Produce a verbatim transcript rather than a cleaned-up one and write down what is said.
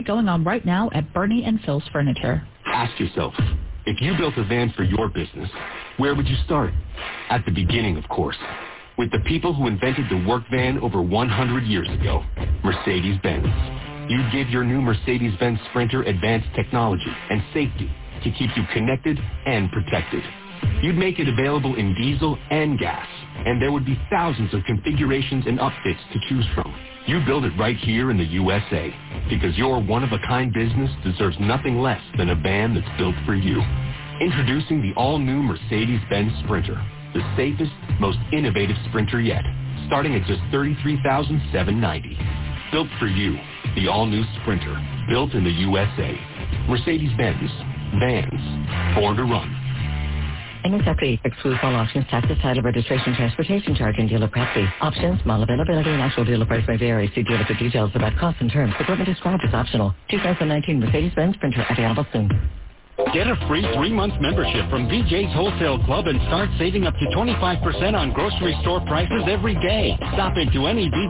going on right now at Bernie and Phil's Furniture. Ask yourself, if you built a van for your business, where would you start? At the beginning, of course, with the people who invented the work van over one hundred years ago, Mercedes-Benz. You'd give your new Mercedes-Benz Sprinter advanced technology and safety to keep you connected and protected. You'd make it available in diesel and gas, and there would be thousands of configurations and upfits to choose from. You build it right here in the U S A, because your one-of-a-kind business deserves nothing less than a van that's built for you. Introducing the all-new Mercedes-Benz Sprinter, the safest, most innovative Sprinter yet, starting at just thirty-three thousand seven hundred ninety dollars. Built for you, the all-new Sprinter, built in the U S A. Mercedes-Benz, vans, born to run. M S F E excludes all options, taxes, title, registration, transportation charge, and dealer prep fee. Options, model availability, and actual dealer price may vary. See dealer for details about costs and terms. Equipment described as optional. two thousand nineteen Mercedes-Benz Sprinter available soon. Get a free three-month membership from V J's Wholesale Club and start saving up to twenty-five percent on grocery store prices every day. Stop into any V J